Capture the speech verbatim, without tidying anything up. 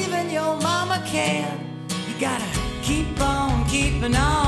even your mama can. You gotta keep on keeping on.